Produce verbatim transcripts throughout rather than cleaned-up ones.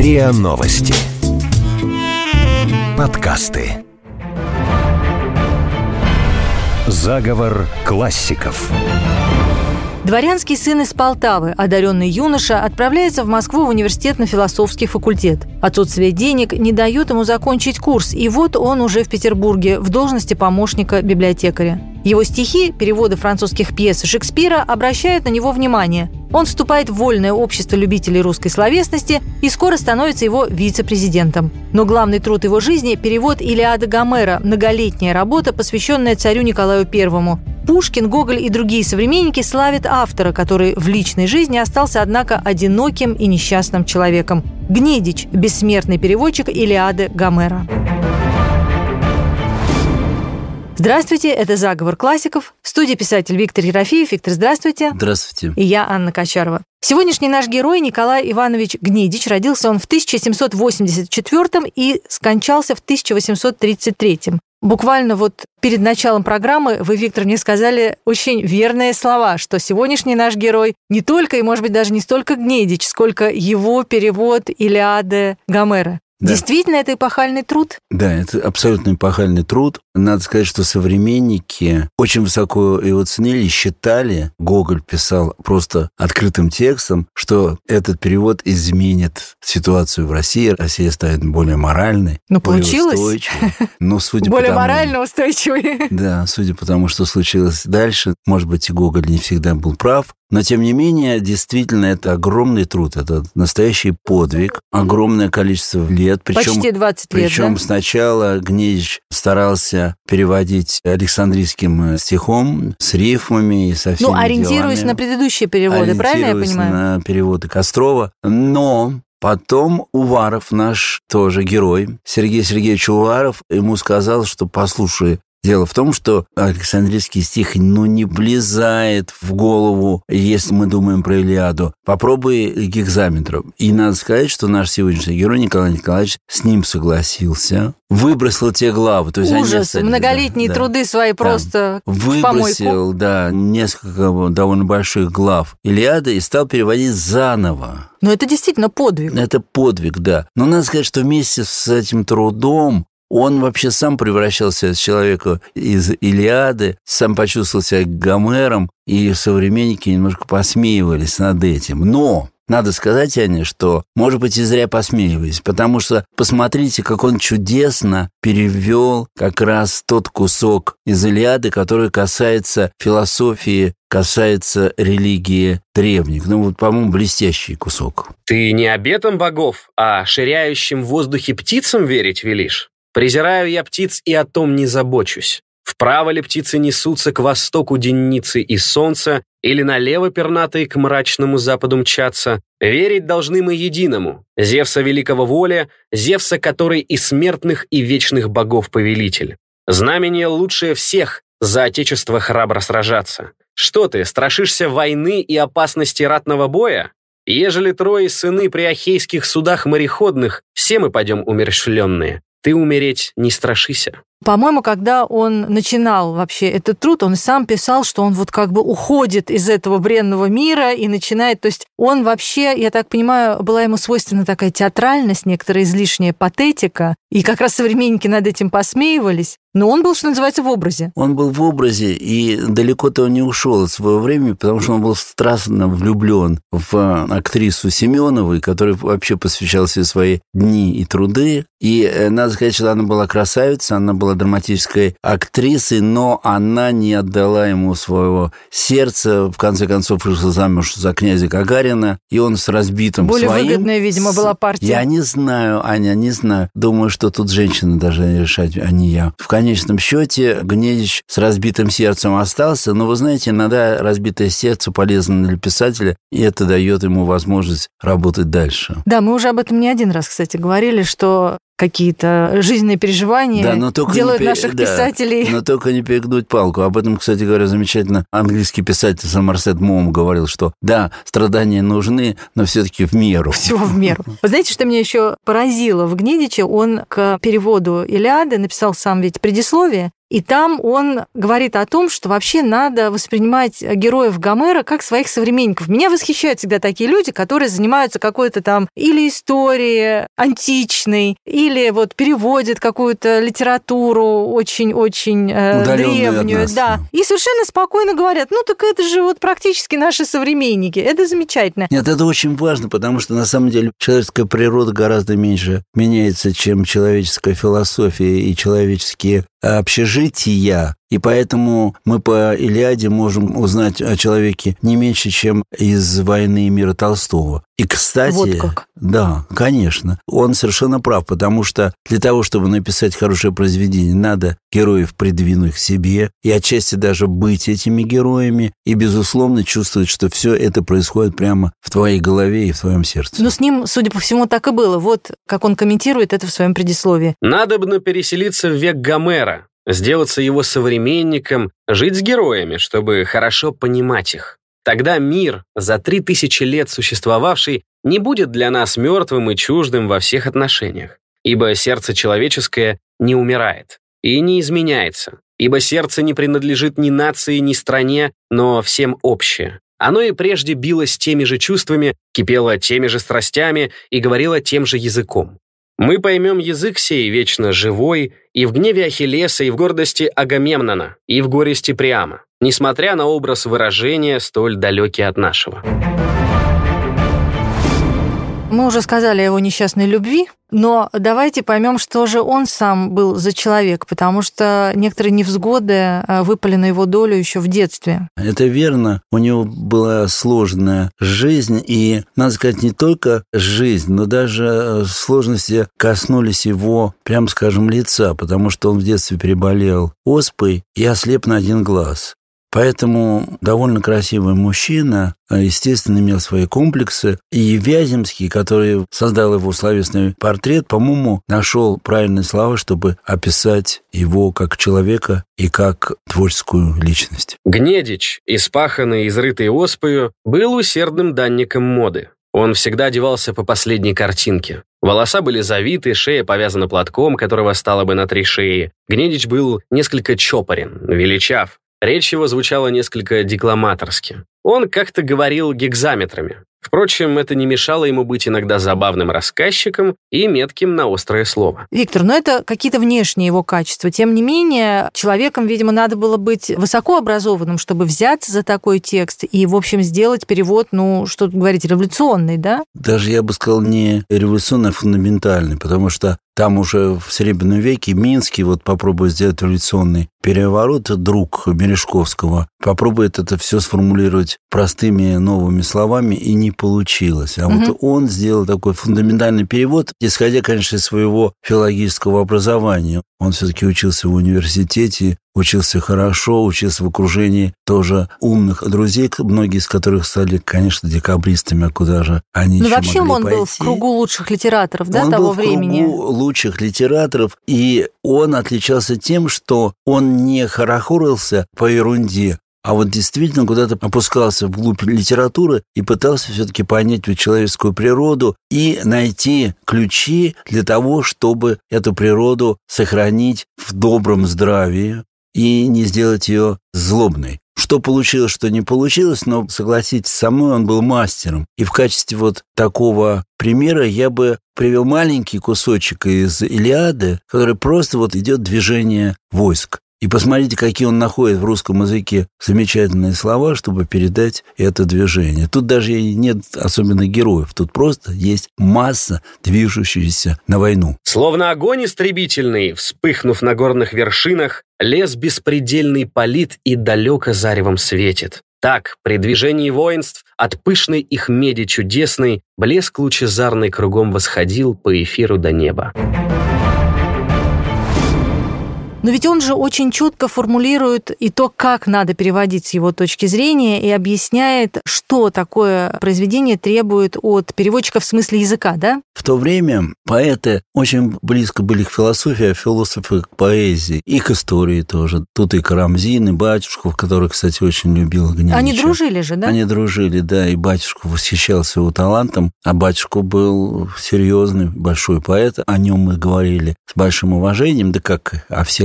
РИА Новости. Подкасты. Заговор классиков. Дворянский сын из Полтавы, одаренный юноша, отправляется в Москву в университет на философский факультет. Отсутствие денег не дает ему закончить курс, и вот он уже в Петербурге в должности помощника библиотекаря. Его стихи, переводы французских пьес Шекспира обращают на него внимание. Он вступает в вольное общество любителей русской словесности и скоро становится его вице-президентом. Но главный труд его жизни – перевод «Илиады» Гомера, многолетняя работа, посвященная царю Николаю Первому. Пушкин, Гоголь и другие современники славят автора, который в личной жизни остался, однако, одиноким и несчастным человеком. Гнедич – бессмертный переводчик «Илиады» Гомера. Здравствуйте, это «Заговор классиков». В студии писатель Виктор Ерофеев. Виктор, здравствуйте. Здравствуйте. И я, Анна Качарова. Сегодняшний наш герой Николай Иванович Гнедич. Родился он в тысяча семьсот восемьдесят четвёртом и скончался в тысяча восемьсот тридцать третьем. Буквально вот перед началом программы вы, Виктор, мне сказали очень верные слова, что сегодняшний наш герой не только и, может быть, даже не столько Гнедич, сколько его перевод «Илиады» Гомера. Да. Действительно, это эпохальный труд? Да, это абсолютно эпохальный труд. Надо сказать, что современники очень высоко его ценили, считали, Гоголь писал просто открытым текстом, что этот перевод изменит ситуацию в России. Россия станет более моральной, ну, более получилось. устойчивой. Ну, судя более по тому, морально устойчивой. Да, судя по тому, что случилось дальше, может быть, и Гоголь не всегда был прав. Но, тем не менее, действительно, это огромный труд, это настоящий подвиг, огромное количество лет. Причем, почти двадцать лет, Причем да? Сначала Гнедич старался переводить Александрийским стихом с рифмами и со всеми Ну, ориентируясь делами. на предыдущие переводы, правильно я понимаю? на переводы Кострова. Но потом Уваров, наш тоже герой, Сергей Сергеевич Уваров, ему сказал, что послушай, дело в том, что Александрийский стих, ну, не влезает в голову, если мы думаем про Илиаду. Попробуй гекзаметром. И надо сказать, что наш сегодняшний герой Николай Николаевич с ним согласился, выбросил те главы. То есть ужас, они остались, многолетние да, труды свои да, просто выбросил, в да, несколько довольно больших глав Илиады и стал переводить заново. Но это действительно подвиг. Это подвиг, да. Но надо сказать, что вместе с этим трудом он вообще сам превращался из человека из Илиады, сам почувствовал себя Гомером, и современники немножко посмеивались над этим. Но надо сказать, Аня, что, может быть, и зря посмеивались, потому что посмотрите, как он чудесно перевел как раз тот кусок из Илиады, который касается философии, касается религии древних. Ну, вот, по-моему, блестящий кусок. «Ты не обетом богов, а ширяющим в воздухе птицам верить велишь? Презираю я птиц и о том не забочусь. Вправо ли птицы несутся к востоку денницы и солнца, или налево пернатые к мрачному западу мчатся? Верить должны мы единому, Зевса великого воля, Зевса, который и смертных, и вечных богов повелитель. Знамение лучшее всех, за отечество храбро сражаться. Что ты, страшишься войны и опасности ратного боя? Ежели трое сыны при ахейских судах мореходных, все мы пойдем умерщвленные. Ты умереть не страшися». По-моему, когда он начинал вообще этот труд, он сам писал, что он вот как бы уходит из этого бренного мира и начинает... То есть он вообще, я так понимаю, была ему свойственна такая театральность, некоторая излишняя патетика, и как раз современники над этим посмеивались. Но он был, что называется, в образе. Он был в образе, и далеко-то он не ушел от своего времени, потому что он был страстно влюблен в актрису Семеновой, которая вообще посвящала все свои дни и труды. И надо сказать, что она была красавица, она была драматической актрисой, но она не отдала ему своего сердца. В конце концов, вышла замуж за князя Гагарина, и он с разбитым Более своим... Более выгодная, видимо, была партия. Я не знаю, Аня, не знаю. Думаю, что тут женщины должны решать, а не я. В конечном счете Гнедич с разбитым сердцем остался, но, вы знаете, иногда разбитое сердце полезно для писателя, и это дает ему возможность работать дальше. Да, мы уже об этом не один раз, кстати, говорили, что какие-то жизненные переживания да, но только делают пере... наших да, писателей... но только не перегнуть палку. Об этом, кстати говоря, замечательно английский писатель Сомерсет Моум говорил, что да, страдания нужны, но все-таки в меру. Всего в меру. Вы знаете, что меня еще поразило в Гнедиче? Он к переводу «Илиады» написал сам ведь предисловие, И там он говорит о том, что вообще надо воспринимать героев Гомера как своих современников. Меня восхищают всегда такие люди, которые занимаются какой-то там или историей античной, или вот переводят какую-то литературу очень-очень э, древнюю. Да. И совершенно спокойно говорят, ну так это же вот практически наши современники. Это замечательно. Нет, это очень важно, потому что на самом деле человеческая природа гораздо меньше меняется, чем человеческая философия и человеческие общежития, и поэтому мы по Илиаде можем узнать о человеке не меньше, чем из «Войны и мира» Толстого. И, кстати, вот как. Да, конечно, он совершенно прав, потому что для того, чтобы написать хорошее произведение, надо героев придвинуть к себе и отчасти даже быть этими героями и, безусловно, чувствовать, что все это происходит прямо в твоей голове и в твоем сердце. Ну, с ним, судя по всему, так и было. Вот как он комментирует это в своем предисловии. «Надобно переселиться в век Гомера, сделаться его современником, жить с героями, чтобы хорошо понимать их. Тогда мир, за три тысячи лет существовавший, не будет для нас мертвым и чуждым во всех отношениях, ибо сердце человеческое не умирает и не изменяется, ибо сердце не принадлежит ни нации, ни стране, но всем общее. Оно и прежде билось теми же чувствами, кипело теми же страстями и говорило тем же языком. Мы поймем язык сей вечно живой и в гневе Ахиллеса, и в гордости Агамемнона, и в горести Приама, несмотря на образ выражения, столь далекий от нашего». Мы уже сказали о его несчастной любви, но давайте поймем, что же он сам был за человек, потому что некоторые невзгоды выпали на его долю еще в детстве. Это верно. У него была сложная жизнь, и, надо сказать, не только жизнь, но даже сложности коснулись его, прям скажем, лица, потому что он в детстве переболел оспой и ослеп на один глаз. Поэтому довольно красивый мужчина, естественно, имел свои комплексы. И Вяземский, который создал его словесный портрет, по-моему, нашел правильные слова, чтобы описать его как человека и как творческую личность. Гнедич, испаханный и изрытый оспою, был усердным данником моды. Он всегда одевался по последней картинке. Волоса были завиты, шея повязана платком, которого стало бы на три шеи. Гнедич был несколько чопорен, величав. Речь его звучала несколько декламаторски. Он как-то говорил гекзаметрами. Впрочем, это не мешало ему быть иногда забавным рассказчиком и метким на острое слово. Виктор, ну это какие-то внешние его качества. Тем не менее, человеком, видимо, надо было быть высокообразованным, чтобы взяться за такой текст и, в общем, сделать перевод, ну, что тут говорить, революционный, да? Даже, я бы сказал, не революционный, а фундаментальный, потому что там уже в Серебряном веке Минский вот попробует сделать революционный переворот, друг Мережковского, попробует это все сформулировать простыми новыми словами, и не получилось. А угу. вот он сделал такой фундаментальный перевод, исходя, конечно, из своего филологического образования. Он все-таки учился в университете, учился хорошо, учился в окружении тоже умных друзей, многие из которых стали, конечно, декабристами, а куда же они ну, еще вообще могли он пойти. был в кругу лучших литераторов, да, он того был в времени? Кругу лучших литераторов, и он отличался тем, что он не хорохорился по ерунде, а вот действительно куда-то опускался вглубь литературы и пытался все-таки понять человеческую природу и найти ключи для того, чтобы эту природу сохранить в добром здравии и не сделать ее злобной. Что получилось, что не получилось, но, согласитесь со мной, он был мастером. И в качестве вот такого примера я бы привел маленький кусочек из «Илиады», который просто вот идет движение войск. И посмотрите, какие он находит в русском языке замечательные слова, чтобы передать это движение. Тут даже нет особенно героев, тут просто есть масса, движущаяся на войну. Словно огонь истребительный, вспыхнув на горных вершинах, лес беспредельный палит и далеко заревом светит. Так, при движении воинств, от пышной их меди чудесной, блеск лучезарный кругом восходил по эфиру до неба. Но ведь он же очень четко формулирует и то, как надо переводить с его точки зрения, и объясняет, что такое произведение требует от переводчика в смысле языка, да? В то время поэты очень близко были к философии, а философы к поэзии, и к истории тоже. Тут и Карамзин, и Батюшков, который, кстати, очень любил Гнедича. Они дружили же, да? Они дружили, да, и Батюшков восхищался его талантом, а Батюшков был серьезный, большой поэт, о нем мы говорили с большим уважением, да как о всех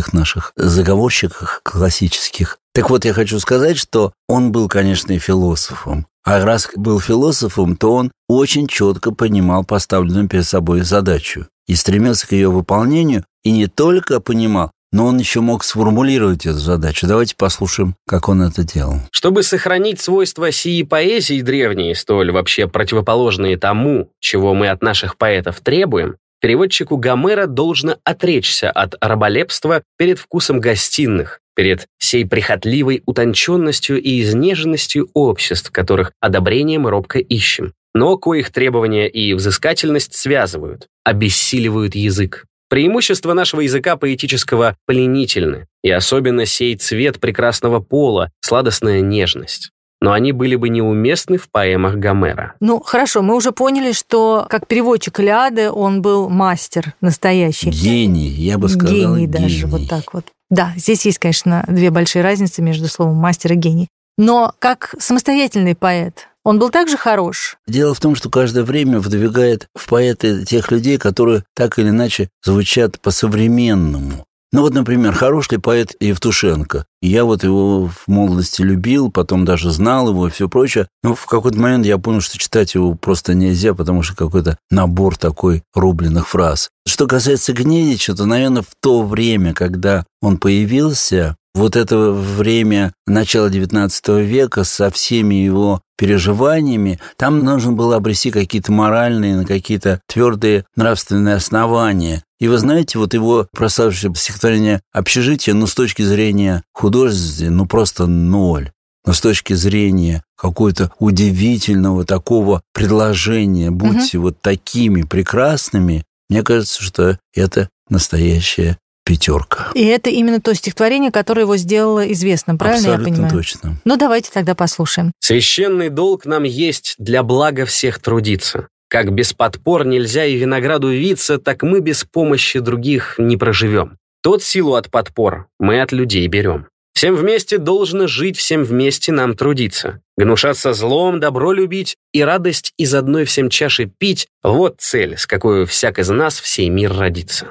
всех наших заговорщиках классических. Так вот, я хочу сказать, что он был, конечно, и философом. А раз был философом, то он очень четко понимал поставленную перед собой задачу и стремился к ее выполнению, и не только понимал, но он еще мог сформулировать эту задачу. Давайте послушаем, как он это делал. Чтобы сохранить свойства сии поэзии древней, столь вообще противоположные тому, чего мы от наших поэтов требуем, переводчику Гомера должно отречься от раболепства перед вкусом гостиных, перед сей прихотливой утонченностью и изнеженностью обществ, которых одобрение мы робко ищем, но коих требования и взыскательность связывают, обессиливают язык. Преимущества нашего языка поэтического пленительны, и особенно сей цвет прекрасного пола, сладостная нежность. Но они были бы неуместны в поэмах Гомера. Ну, хорошо, мы уже поняли, что как переводчик Илиады он был мастер настоящий. Гений, я бы сказал, гений. Гений даже, вот так вот. Да, здесь есть, конечно, две большие разницы между словом мастер и гений. Но как самостоятельный поэт, он был также хорош? Дело в том, что каждое время выдвигает в поэты тех людей, которые так или иначе звучат по-современному. Ну вот, например, хорош ли поэт Евтушенко? Я вот его в молодости любил, потом даже знал его и все прочее. Но в какой-то момент я понял, что читать его просто нельзя, потому что какой-то набор такой рубленых фраз. Что касается Гнедича, то, наверное, в то время, когда он появился, вот это время начала девятнадцатого века со всеми его переживаниями, там нужно было обрести какие-то моральные, какие-то твердые нравственные основания. И вы знаете, вот его прославившееся стихотворение «Общежитие», ну, с точки зрения художественной, ну, просто ноль. Но с точки зрения какого-то удивительного такого предложения «Будьте угу. вот такими прекрасными», мне кажется, что это настоящая пятерка. И это именно то стихотворение, которое его сделало известным, правильно Абсолютно я понимаю? Точно. Ну, давайте тогда послушаем. «Священный долг нам есть для блага всех трудиться. Как без подпор нельзя и винограду виться, так мы без помощи других не проживем. Тот силу от подпор мы от людей берем. Всем вместе должно жить, всем вместе нам трудиться. Гнушаться злом, добро любить и радость из одной всем чаши пить — вот цель, с какой всяк из нас в сей мир родится».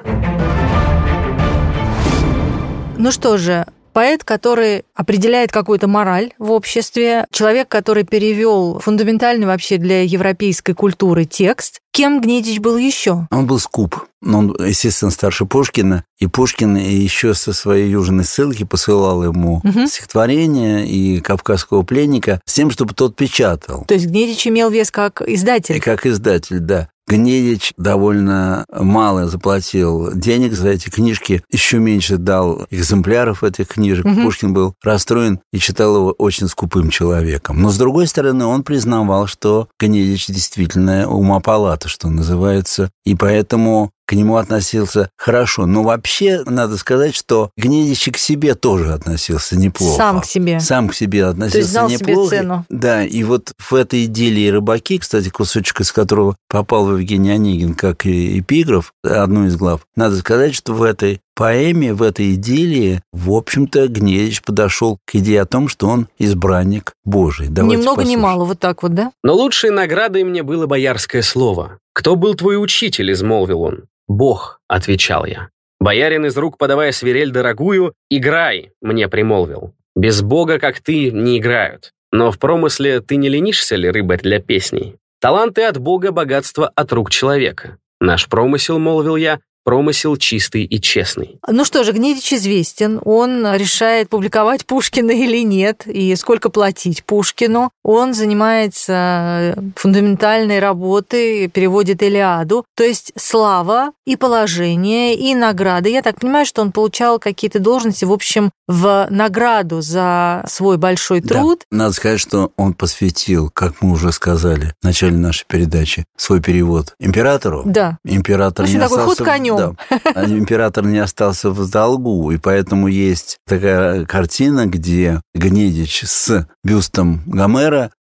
Ну что же, поэт, который определяет какую-то мораль в обществе, человек, который перевел фундаментальный вообще для европейской культуры текст. Кем Гнедич был еще? Он был скуп. Он, естественно, старше Пушкина. И Пушкин еще со своей южной ссылки посылал ему угу. стихотворения и «Кавказского пленника» с тем, чтобы тот печатал. То есть Гнедич имел вес как издатель? И как издатель, да. Гнедич довольно мало заплатил денег за эти книжки, еще меньше дал экземпляров этих книжек. Угу. Пушкин был расстроен и считал его очень скупым человеком. Но, с другой стороны, он признавал, что Гнедич действительно умопалата, что называется, и поэтому к нему относился хорошо. Но вообще, надо сказать, что Гнедич к себе тоже относился неплохо. Сам к себе. Сам к себе относился То есть знал неплохо. себе цену. Да, и вот в этой идиллии «Рыбаки», кстати, кусочек из которого попал в Евгений Онегин как эпиграф, одну из глав, надо сказать, что в этой поэме, в этой идиллии, в общем-то, Гнедич подошел к идее о том, что он избранник Божий. Давайте ни много послушаем. ни мало, вот так вот, да? Но лучшей наградой мне было боярское слово. «Кто был твой учитель?» — измолвил он. «Бог», — отвечал я. Боярин, из рук подавая свирель дорогую, «Играй», — мне примолвил. «Без Бога, как ты, не играют. Но в промысле ты не ленишься ли, рыбарь, для песней? Таланты от Бога, богатство от рук человека. Наш промысел, — молвил я, — промысел чистый и честный». Ну что же, Гнедич известен. Он решает, публиковать Пушкина или нет, и сколько платить Пушкину. Он занимается фундаментальной работой, переводит «Илиаду». То есть слава и положение, и награды. Я так понимаю, что он получал какие-то должности, в общем, в награду за свой большой труд. Да. Надо сказать, что он посвятил, как мы уже сказали в начале нашей передачи, свой перевод императору. Да. Император не такой остался... ход конем. Да, император не остался в долгу, и поэтому есть такая картина, где Гнедич с бюстом Гомера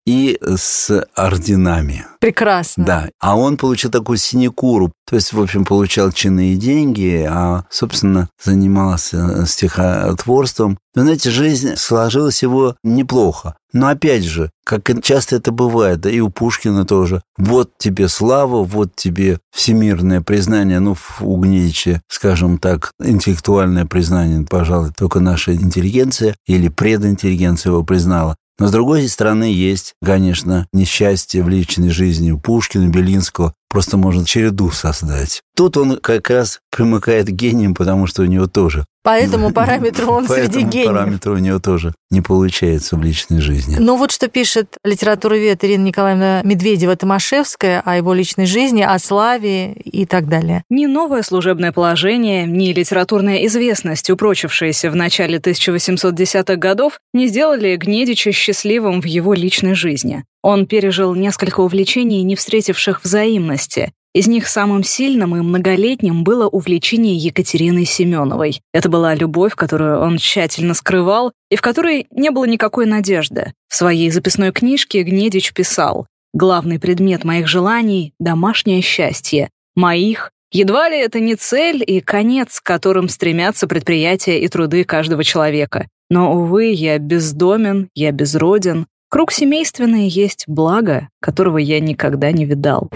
и с орденами. Прекрасно. Да. А он получил такую синекуру. То есть, в общем, получал чины и деньги, а, собственно, занимался стихотворством. Вы знаете, жизнь сложилась его неплохо. Но опять же, как часто это бывает, да и у Пушкина тоже. Вот тебе слава, вот тебе всемирное признание. Ну, у Гнедича, скажем так, интеллектуальное признание, пожалуй, только наша интеллигенция или прединтеллигенция его признала. Но, с другой стороны, есть, конечно, несчастье в личной жизни у Пушкина, Белинского. Просто можно череду создать. Тут он как раз примыкает к гениям, потому что у него тоже... По этому параметру он среди гениев. По этому параметру у него тоже не получается в личной жизни. Ну вот что пишет литературовед Ирина Николаевна Медведева-Томашевская о его личной жизни, о славе и так далее. Ни новое служебное положение, ни литературная известность, упрочившаяся в начале тысяча восемьсот десятых годов, не сделали Гнедича счастливым в его личной жизни. Он пережил несколько увлечений, не встретивших взаимности. Из них самым сильным и многолетним было увлечение Екатериной Семеновой. Это была любовь, которую он тщательно скрывал и в которой не было никакой надежды. В своей записной книжке Гнедич писал: «Главный предмет моих желаний — домашнее счастье. Моих. Едва ли это не цель и конец, к которым стремятся предприятия и труды каждого человека. Но, увы, я бездомен, я безроден. Круг семейственный есть благо, которого я никогда не видал».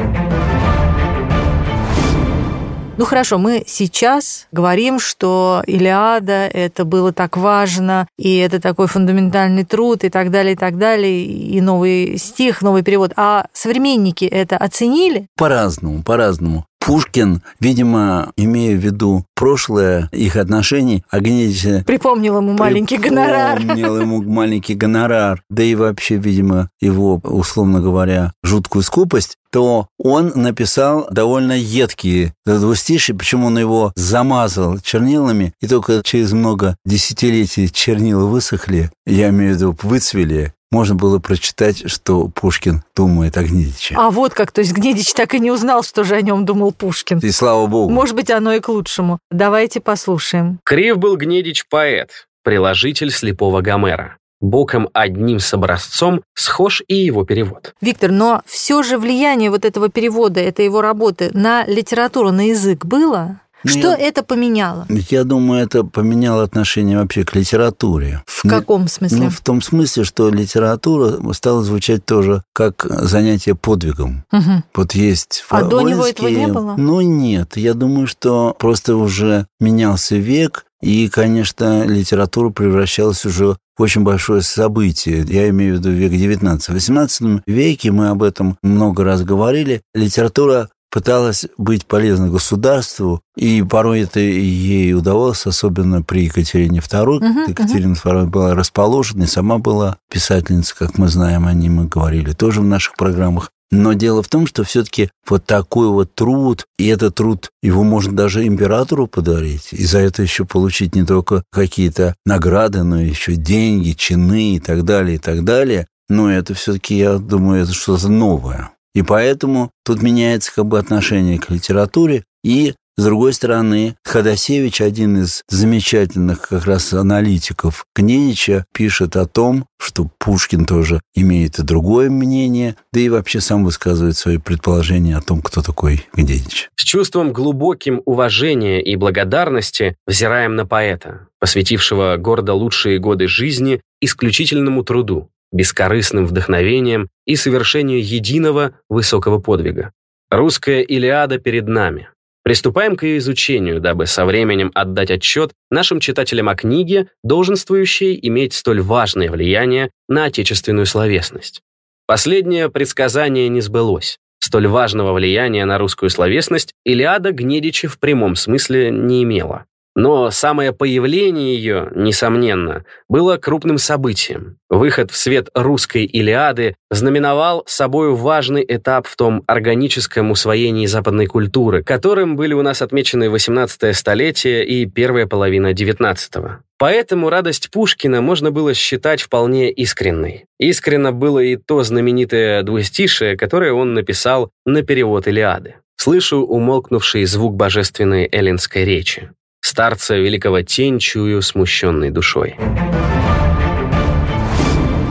Ну хорошо, мы сейчас говорим, что «Илиада» — это было так важно, и это такой фундаментальный труд, и так далее, и так далее, и новый стих, новый перевод. А современники это оценили? По-разному, по-разному. Пушкин, видимо, имея в виду прошлое их отношений, а Гнедича... Припомнил ему маленький гонорар. Припомнил ему маленький гонорар, да и вообще, видимо, его, условно говоря, жуткую скупость, то он написал довольно едкие двустишие, причем он его замазал чернилами, и только через много десятилетий чернила высохли, я имею в виду выцвели, можно было прочитать, что Пушкин думает о Гнедиче. А вот как, то есть Гнедич так и не узнал, что же о нем думал Пушкин. И слава богу. Может быть, оно и к лучшему. Давайте послушаем. Крив был Гнедич поэт, приложитель слепого Гомера. Боком одним с образцом схож и его перевод. Виктор, но все же влияние вот этого перевода, этой его работы на литературу, на язык было? Ну, что я, это поменяло? Я думаю, это поменяло отношение вообще к литературе. В каком смысле? Ну, в том смысле, что литература стала звучать тоже как занятие подвигом. Угу. Вот есть А до него воинские... этого не было? Ну, нет. Я думаю, что просто уже менялся век, и, конечно, литература превращалась уже в очень большое событие. Я имею в виду век девятнадцатый. В восемнадцатом веке, мы об этом много раз говорили, литература пыталась быть полезна государству, и порой это ей удавалось, особенно при Екатерине второй. Uh-huh, Екатерина uh-huh. вторая была расположена, и сама была писательница, как мы знаем, о ней мы говорили тоже в наших программах. Но дело в том, что все-таки вот такой вот труд, и этот труд, его можно даже императору подарить, и за это еще получить не только какие-то награды, но еще деньги, чины и так далее, и так далее. Но это все-таки, я думаю, это что-то новое. И поэтому тут меняется как бы отношение к литературе. И, с другой стороны, Ходосевич, один из замечательных как раз аналитиков Гнедича, пишет о том, что Пушкин тоже имеет и другое мнение, да и вообще сам высказывает свои предположения о том, кто такой Гнедич. С чувством глубоким уважения и благодарности взираем на поэта, посвятившего гордо лучшие годы жизни исключительному труду, бескорыстным вдохновением и совершению единого высокого подвига. Русская Илиада перед нами. Приступаем к ее изучению, дабы со временем отдать отчет нашим читателям о книге, долженствующей иметь столь важное влияние на отечественную словесность. Последнее предсказание не сбылось. Столь важного влияния на русскую словесность Илиада Гнедича в прямом смысле не имела. Но самое появление ее, несомненно, было крупным событием. Выход в свет русской Илиады знаменовал собой важный этап в том органическом усвоении западной культуры, которым были у нас отмечены восемнадцатое столетие и первая половина девятнадцатого. Поэтому радость Пушкина можно было считать вполне искренней. Искренно было и то знаменитое двустишие, которое он написал на перевод Илиады. «Слышу умолкнувший звук божественной эллинской речи. Старца великого тень чую смущенной душой».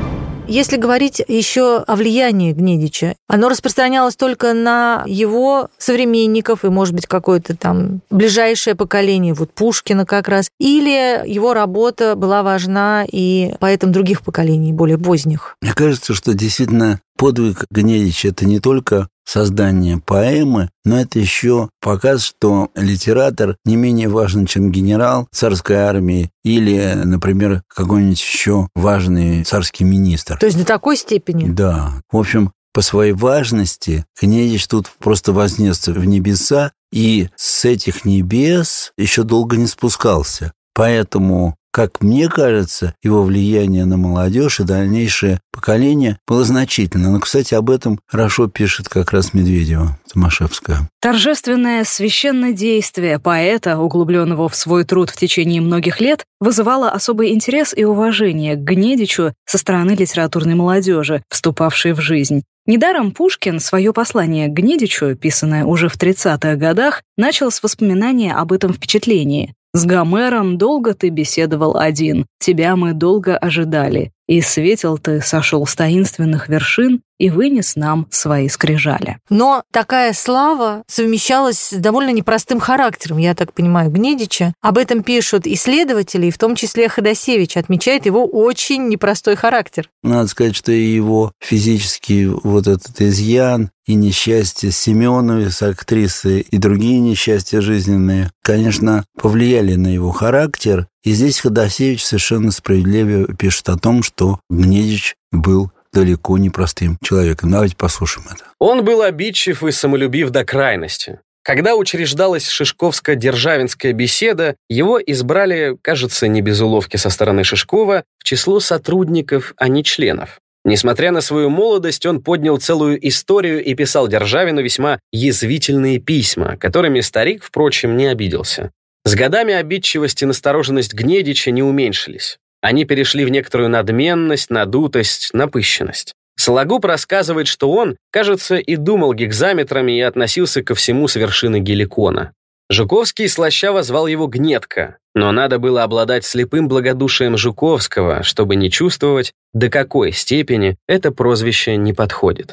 если говорить еще о влиянии Гнедича, оно распространялось только на его современников и, может быть, какое-то там ближайшее поколение, вот Пушкина как раз, или его работа была важна и поэтам других поколений, более поздних? Мне кажется, что действительно подвиг Гнедича – это не только создание поэмы, но это еще показ, что литератор не менее важен, чем генерал царской армии или, например, какой-нибудь еще важный царский министр. То есть до такой степени? Да. В общем, по своей важности Гнедич тут просто вознесся в небеса, и с этих небес еще долго не спускался. Поэтому, как мне кажется, его влияние на молодежь и дальнейшее поколение было значительно. Но, кстати, об этом хорошо пишет как раз Медведева, Томашевская. Торжественное священнодействие поэта, углубленного в свой труд в течение многих лет, вызывало особый интерес и уважение к Гнедичу со стороны литературной молодежи, вступавшей в жизнь. Недаром Пушкин свое послание к Гнедичу, писанное уже в тридцатых годах, начал с воспоминания об этом впечатлении. «С Гомером долго ты беседовал один, тебя мы долго ожидали, и светил ты сошел с таинственных вершин и вынес нам свои скрижали». Но такая слава совмещалась с довольно непростым характером, я так понимаю, Гнедича. Об этом пишут исследователи, и в том числе Ходосевич отмечает его очень непростой характер. Надо сказать, что и его физический вот этот изъян, и несчастья Семеновой с актрисой, и другие несчастья жизненные, конечно, повлияли на его характер. И здесь Ходосевич совершенно справедливо пишет о том, что Гнедич был далеко не простым человеком. Давайте послушаем это. Он был обидчив и самолюбив до крайности. Когда учреждалась Шишковско-Державинская беседа, его избрали, кажется, не без уловки со стороны Шишкова, в число сотрудников, а не членов. Несмотря на свою молодость, он поднял целую историю и писал Державину весьма язвительные письма, которыми старик, впрочем, не обиделся. С годами обидчивость и настороженность Гнедича не уменьшились. Они перешли в некоторую надменность, надутость, напыщенность. Сологуб рассказывает, что он, кажется, и думал гекзаметрами и относился ко всему с вершины Геликона. Жуковский слащаво звал его Гнедка, но надо было обладать слепым благодушием Жуковского, чтобы не чувствовать, до какой степени это прозвище не подходит.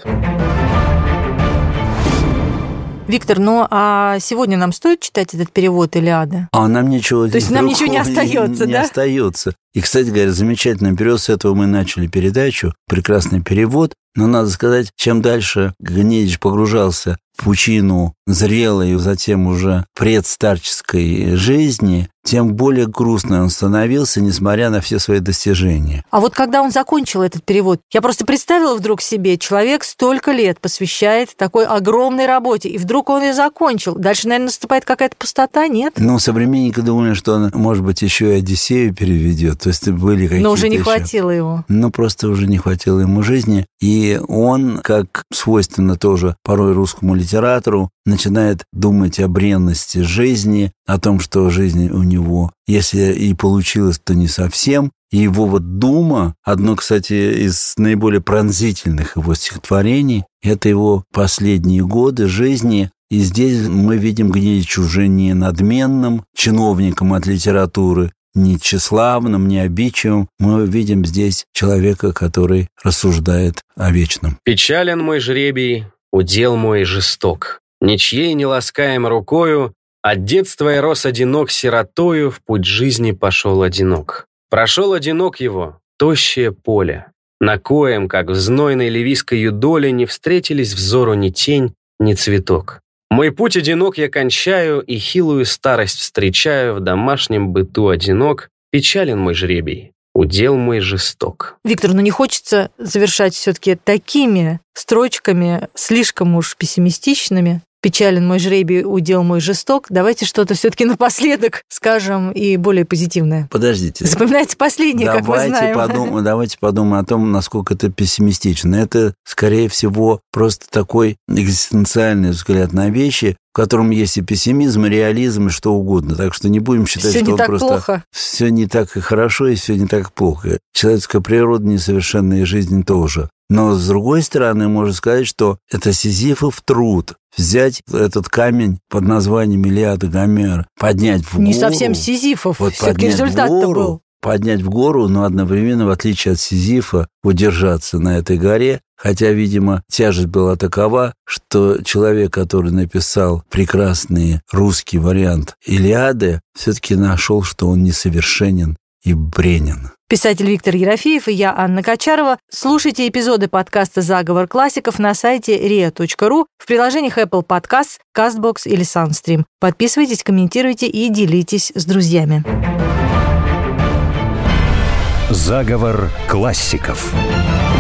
Виктор, ну а сегодня нам стоит читать этот перевод «Илиады»? А нам ничего, То есть нам ничего не остается, не, да? Не остается. И, кстати говоря, замечательный перевод, с этого мы начали передачу, прекрасный перевод. Но надо сказать, чем дальше Гнедич погружался в пучину зрелой, затем уже предстарческой жизни, тем более грустный он становился, несмотря на все свои достижения. А вот когда он закончил этот перевод, я просто представила вдруг себе, человек столько лет посвящает такой огромной работе, и вдруг он ее закончил. Дальше, наверное, наступает какая-то пустота, нет? Ну, современники думали, что он, может быть, еще и «Одиссею» переведет. То есть были какие-то Но уже не еще... хватило его. Ну, просто уже не хватило ему жизни. И он, как свойственно тоже порой русскому литератору, начинает думать о бренности жизни, о том, что жизнь у него, если и получилось, то не совсем. И его вот дума, одно, кстати, из наиболее пронзительных его стихотворений, это его последние годы жизни. И здесь мы видим Гнедича уже не надменным чиновником от литературы, не тщеславным, не обидчивым. Мы видим здесь человека, который рассуждает о вечном. «Печален мой жребий, удел мой жесток. Ничьей не ласкаем рукою, от детства я рос одинок сиротою, в путь жизни пошел одинок. Прошел одинок его, тощее поле, на коем, как в знойной ливийской юдоле, не встретились взору ни тень, ни цветок. Мой путь одинок я кончаю, и хилую старость встречаю, в домашнем быту одинок, печален мой жребий, удел мой жесток». Виктор, ну не хочется завершать все-таки такими строчками, слишком уж пессимистичными. «Печален мой жребий, удел мой жесток». Давайте что-то все-таки напоследок скажем и более позитивное. Подождите. Запоминается последнее, давайте как мы знаем. Подум- давайте подумаем о том, насколько это пессимистично. Это, скорее всего, просто такой экзистенциальный взгляд на вещи, в котором есть и пессимизм, и реализм, и что угодно. Так что не будем считать, все что не он так просто... плохо. Все не так и хорошо, и все не так плохо. Человеческая природа несовершенна, и жизнь тоже. Но, с другой стороны, можно сказать, что это сизифов труд. Взять этот камень под названием «Илиада» Гомера, поднять в гору. Не совсем Сизифов, Вот все-таки поднять результат-то гору, был. поднять в гору, но одновременно, в отличие от Сизифа, удержаться на этой горе. Хотя, видимо, тяжесть была такова, что человек, который написал прекрасный русский вариант «Илиады», все-таки нашел, что он несовершенен и бренен. Писатель Виктор Ерофеев и я, Анна Качарова. Слушайте эпизоды подкаста «Заговор классиков» на сайте риа точка ру, в приложениях Apple Podcasts, CastBox или SoundStream. Подписывайтесь, комментируйте и делитесь с друзьями. Заговор классиков.